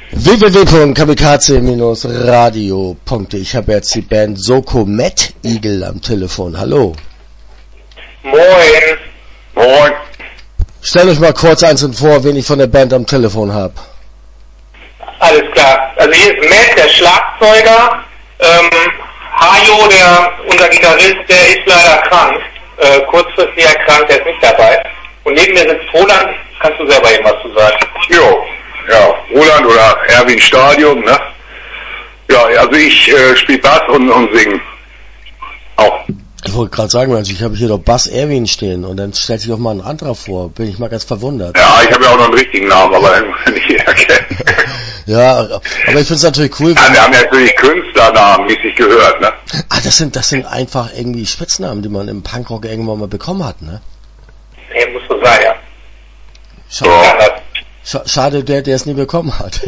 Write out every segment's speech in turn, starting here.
www.kamikaze-radio.de. Ich habe jetzt die Band Soko Mad Eagle am Telefon. Hallo. Moin. Moin. Stellt euch mal kurz einzeln vor, wen ich von der Band am Telefon habe. Alles klar. Also hier ist Matt, der Schlagzeuger. Hajo, unser Gitarrist, der ist leider krank. Kurzfristig erkrankt, der ist nicht dabei. Und neben mir sitzt Roland. Kannst du selber eben was zu sagen? Jo, ja, Roland oder Erwin Stadium, ne? Ja, also ich spiele Bass und singe. Auch. Ich wollte gerade sagen, Mensch, ich habe hier doch Bass Erwin stehen und dann stellt sich auch mal ein anderer vor. Bin ich mal ganz verwundert. Ja, ich habe ja auch noch einen richtigen Namen, aber nicht jeder kennt. Ja, aber ich finde es natürlich cool. Ja, wir haben ja natürlich Künstlernamen, wie es sich gehört, ne? Ah, das sind einfach irgendwie Spitznamen, die man im Punkrock irgendwann mal bekommen hat, ne? Nee, muss so sein, ja. Schade, der es nie bekommen hat.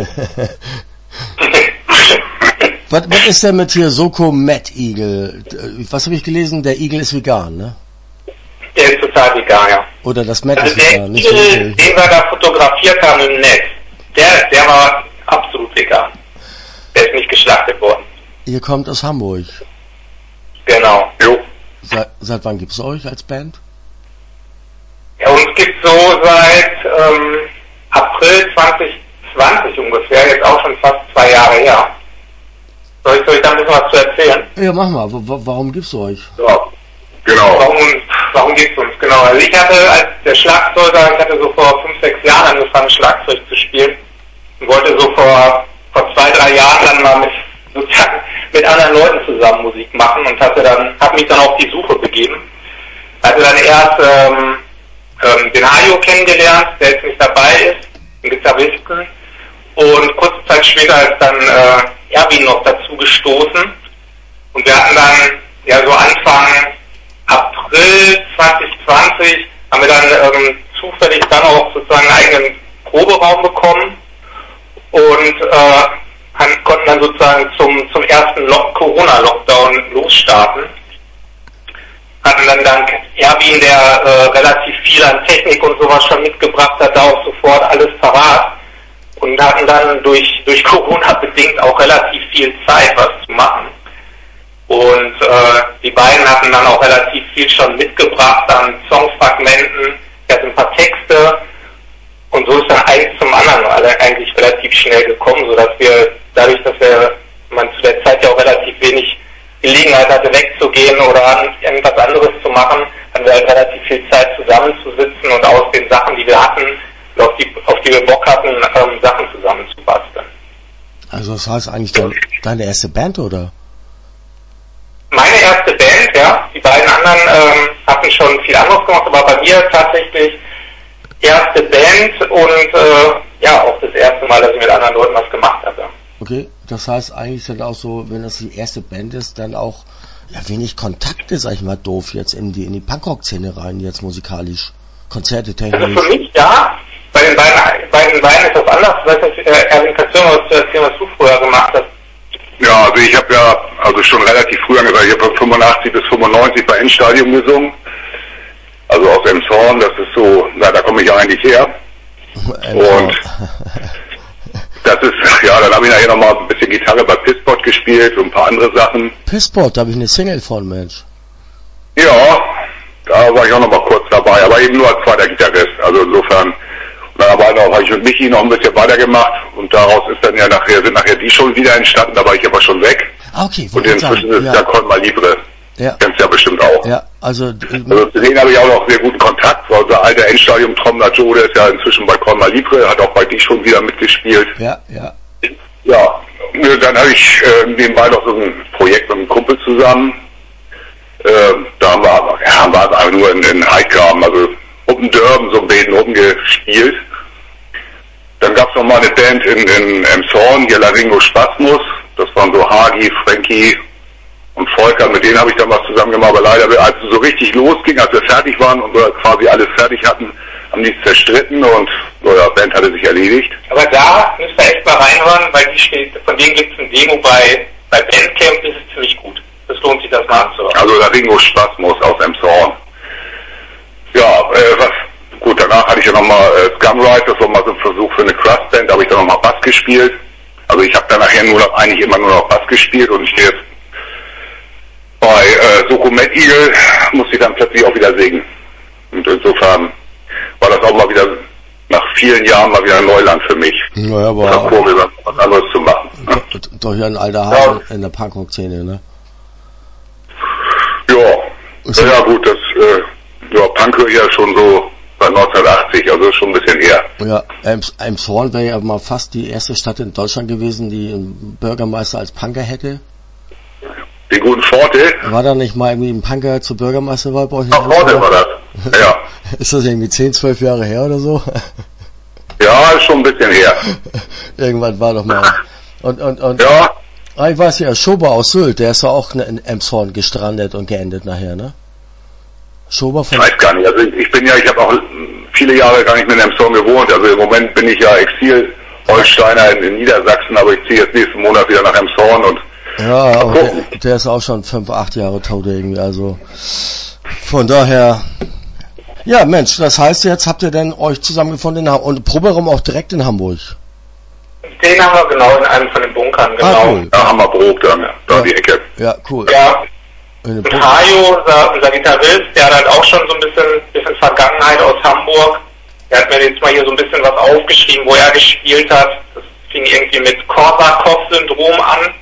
Was ist denn mit hier Soko Mad Eagle? Was habe ich gelesen? Der Igel ist vegan, ne? Der ist total vegan, ja. Oder das Mad Also ist vegan, nicht Igel, den wir da fotografiert haben im Netz, der war absolut vegan. Der ist nicht geschlachtet worden. Ihr kommt aus Hamburg. Genau. Jo. Seit wann gibt's euch als Band? Ja, uns gibt's so seit April 2020 ungefähr, jetzt auch schon fast 2 Jahre her. Soll ich da ein bisschen was zu erzählen? Ja, mach mal. Warum gibt's euch? Ja, genau. Warum gibt's uns? Genau. Also ich hatte als der Schlagzeuger, so vor 5, 6 Jahren angefangen, Schlagzeug zu spielen und wollte so vor 2, 3 Jahren dann mal mit anderen Leuten zusammen Musik machen und hab mich dann auf die Suche begeben. Hatte dann erst den Hajo kennengelernt, der jetzt nicht dabei ist, den Gitarristen, und kurze Zeit später ist dann Erwin noch dazu gestoßen und wir hatten dann so Anfang April 2020 haben wir dann zufällig dann auch sozusagen einen eigenen Proberaum bekommen und konnten dann sozusagen zum ersten Corona-Lockdown losstarten. Hatten dann dank Erwin, der relativ viel an Technik und sowas schon mitgebracht hat, da auch sofort alles parat und hatten dann durch Corona bedingt auch relativ viel Zeit, was zu machen. Und die beiden hatten dann auch relativ viel schon mitgebracht an Songfragmenten, ein paar Texte, und so ist dann eins zum anderen eigentlich relativ schnell gekommen, sodass wir dadurch, dass man zu der Zeit ja auch relativ wenig Gelegenheit hatte wegzugehen oder irgendwas anderes zu machen, hatten wir halt relativ viel Zeit zusammenzusitzen und aus den Sachen, die wir hatten, auf die wir Bock hatten, Sachen zusammenzubasteln. Also das heißt eigentlich deine erste Band, oder? Meine erste Band, ja. Die beiden anderen hatten schon viel anderes gemacht, aber bei mir tatsächlich erste Band und auch das erste Mal, dass ich mit anderen Leuten was gemacht habe. Okay, das heißt eigentlich dann auch so, wenn das die erste Band ist, dann auch wenig Kontakte, sag ich mal, doof jetzt in die Punkrock-Szene rein, jetzt musikalisch, Konzerte, technisch. Also für mich, ja. Bei den beiden ist das anders. Ich weiß nicht, Erwin, kannst du was zu erzählen, was du früher gemacht hast? Ja, also ich habe schon relativ früh angefangen. Ich habe von 85 bis 95 bei Endstadium gesungen. Also aus Emshorn, das ist so, da komme ich eigentlich her. Und das ist, dann habe ich nachher nochmal ein bisschen Gitarre bei Pisspot gespielt und ein paar andere Sachen. Pisspot, da habe ich eine Single von, Mensch. Ja, da war ich auch nochmal kurz dabei, aber eben nur als zweiter Gitarrist. Also insofern, habe ich mit Michi noch ein bisschen weitergemacht und daraus sind nachher die schon wieder entstanden, da war ich aber schon weg. Ah, okay. Und inzwischen ist der Colma Libre. Ja. Kennst du ja bestimmt auch. Ja, also zu denen habe ich auch noch sehr guten Kontakt, weil unser alter Endstadium-Trommler Joe, der ist ja inzwischen bei Colma Libre, hat auch bei die schon wieder mitgespielt. Ja. Ja, dann habe ich nebenbei noch so ein Projekt mit einem Kumpel zusammen. Da haben wir einfach nur in Heidgraben, also oben Dörben, so Bäden oben gespielt. Dann gab es noch mal eine Band in Emshorn, hier Laringo Spasmus. Das waren so Hagi, Frankie und Volker, mit denen habe ich dann was zusammen gemacht, aber leider, als es so richtig losging, als wir fertig waren und wir quasi alles fertig hatten, haben die zerstritten und die Band hatte sich erledigt. Aber da müsst ihr echt mal reinhören, weil von denen gibt es ein Demo bei Bandcamp, das ist ziemlich gut. Das lohnt sich, das mal anzuhören. Also Laringo Spasmus aus Emshorn. Ja, danach hatte ich ja nochmal Scumride, das war mal so ein Versuch für eine Crust-Band, da habe ich dann nochmal Bass gespielt. Also ich habe dann nachher eigentlich immer nur noch Bass gespielt und ich jetzt bei Soko Mad Eagle musste ich dann plötzlich auch wieder singen. Und insofern war das auch mal wieder nach vielen Jahren mal wieder Neuland für mich. Naja, aber was anderes zu machen. Ne? Doch ja ein alter Hase in der Punkrock-Szene, ne? Ja gut, das Punk höre ich ja schon so seit 1980, also schon ein bisschen her. Ja, Elmshorn wäre ja mal fast die erste Stadt in Deutschland gewesen, die einen Bürgermeister als Punker hätte. Den guten Forte? War da nicht mal irgendwie ein Punker zur Bürgermeisterwahl bei euch? Forte war das, ja. Ist das irgendwie 10, 12 Jahre her oder so? Ja, ist schon ein bisschen her. Irgendwann war doch mal. Und ja. Ich weiß ja, Schober aus Sylt, der ist ja auch in Elmshorn gestrandet und geendet nachher, ne? Schober von... Ich weiß gar nicht, also ich habe auch viele Jahre gar nicht mehr in Elmshorn gewohnt, also im Moment bin ich ja Exil-Holsteiner in Niedersachsen, aber ich ziehe jetzt nächsten Monat wieder nach Elmshorn und ja, aber der ist auch schon 5, 8 Jahre tot irgendwie, also von daher, ja Mensch, das heißt jetzt habt ihr denn euch zusammengefunden und Proberaum auch direkt in Hamburg? Den haben wir genau in einem von den Bunkern, genau. Ah, cool. Ja, Hammerbrook dann, da die Ecke. Ja, cool. Ja, und Hajo, unser Gitarrist, der hat halt auch schon so ein bisschen Vergangenheit aus Hamburg. Der hat mir jetzt mal hier so ein bisschen was aufgeschrieben, wo er gespielt hat. Das fing irgendwie mit Korsakow-Syndrom an.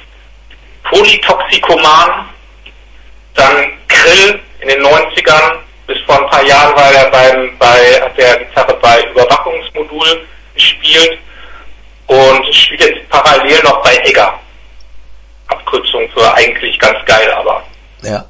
Polytoxikoman, dann Krill in den 90ern, bis vor ein paar Jahren war er hat der Gitarre bei Überwachungsmodul gespielt und spielt jetzt parallel noch bei Egger. Abkürzung für eigentlich ganz geil, aber ja.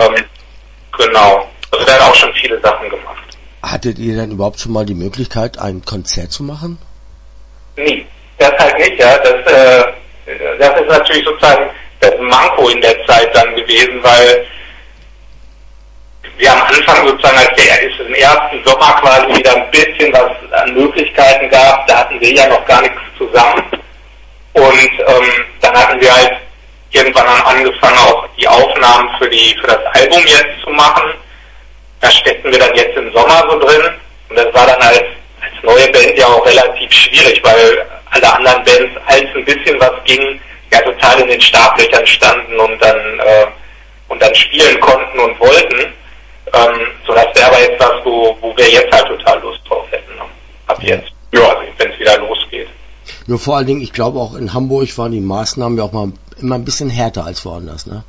Genau. Also der hat auch schon viele Sachen gemacht. Hattet ihr denn überhaupt schon mal die Möglichkeit, ein Konzert zu machen? Nie. Das halt nicht, ja. Das ist natürlich sozusagen das Manko in der Zeit dann gewesen, weil wir am Anfang sozusagen, als es im ersten Sommer quasi wieder ein bisschen was an Möglichkeiten gab, da hatten wir ja noch gar nichts zusammen. Und dann hatten wir halt irgendwann angefangen, auch die Aufnahmen für das Album jetzt zu machen. Da steckten wir dann jetzt im Sommer so drin. Und das war dann als neue Band ja auch relativ schwierig, weil alle anderen Bands, als ein bisschen was ging, ja total in den Startlöchern standen und dann spielen konnten und wollten. So das wäre aber jetzt was, wo wir jetzt halt total Lust drauf hätten. Ne? Ab jetzt. Ja, also wenn es wieder losgeht. Nur vor allen Dingen, ich glaube auch in Hamburg waren die Maßnahmen ja auch mal immer ein bisschen härter als woanders, ne?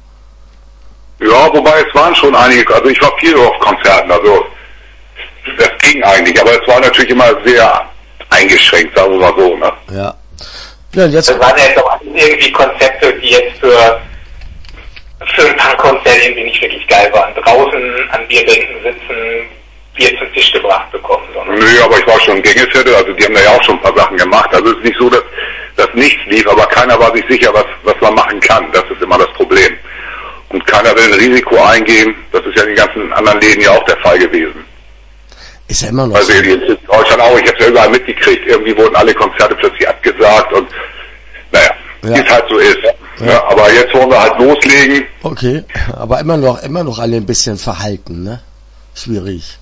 Ja, wobei es waren schon einige, also ich war viel auf Konzerten, also das ging eigentlich, aber es war natürlich immer sehr eingeschränkt, sagen wir mal so, ne? Ja. Ja, jetzt das waren ja jetzt auch irgendwie Konzepte, die jetzt für ein Punkkonzert irgendwie nicht wirklich geil waren. Draußen an Bierbänken sitzen, Bier zum Tisch gebracht bekommen. Nö, aber ich war schon Gängeviertel, also die haben da ja auch schon ein paar Sachen gemacht. Also es ist nicht so, dass nichts lief, aber keiner war sich sicher, was man machen kann. Das ist immer das Problem. Und keiner will ein Risiko eingehen. Das ist ja in den ganzen anderen Läden ja auch der Fall gewesen. Ist ja immer noch also in Deutschland auch, ich habe es ja überall mitgekriegt. Irgendwie wurden alle Konzerte plötzlich abgesagt und naja, wie es halt so ist. Ja, aber jetzt wollen wir halt loslegen. Okay, aber immer noch alle ein bisschen verhalten, ne? Schwierig.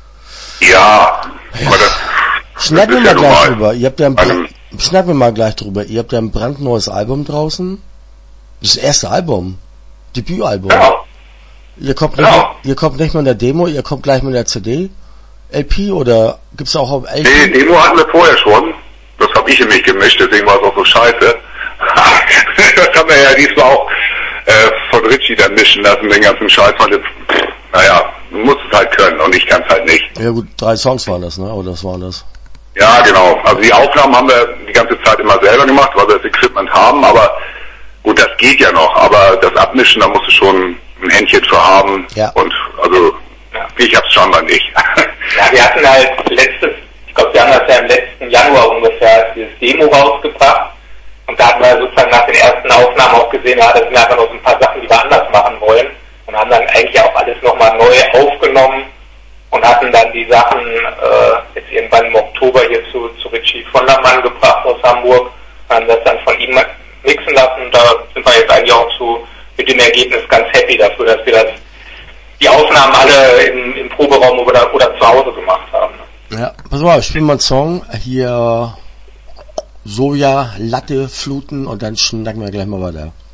Ja, aber schnacken wir mal gleich drüber. Schnacken wir mal gleich drüber. Ihr habt ja ein brandneues Album draußen. Das erste Album. Debütalbum. Ja. Ihr kommt nicht mit der Demo, ihr kommt gleich mit der CD? LP oder gibt's auch auf LP? Nee, Demo hatten wir vorher schon. Das habe ich in mich gemischt, deswegen war es auch so scheiße. Das haben wir ja diesmal auch von Richie dann mischen lassen, den ganzen Scheiß. Naja, du musst es halt können und ich kann es halt nicht. Ja gut, 3 Songs waren das, ne? Oder was waren das? Ja, genau. Also die Aufnahmen haben wir die ganze Zeit immer selber gemacht, weil wir das Equipment haben, aber gut, das geht ja noch. Aber das Abmischen, da musst du schon ein Händchen für haben. Ja. Und also, ich hab's scheinbar nicht. Ja, wir hatten halt ich glaube, wir haben das ja im letzten Januar ungefähr dieses Demo rausgebracht. Und da hatten wir sozusagen nach den ersten Aufnahmen auch gesehen, ja, das sind einfach noch so ein paar Sachen, die wir anders machen wollen. Und haben dann eigentlich auch alles nochmal neu aufgenommen und hatten dann die Sachen jetzt irgendwann im Oktober hier zu Richie von der Mann gebracht aus Hamburg, haben das dann von ihm mixen lassen. Da sind wir jetzt eigentlich auch mit dem Ergebnis ganz happy dafür, dass wir die Aufnahmen alle im Proberaum oder zu Hause gemacht haben. Ja, pass mal, ich spiele mal einen Song hier. Soja, Latte, Fluten und dann schnacken wir gleich mal weiter.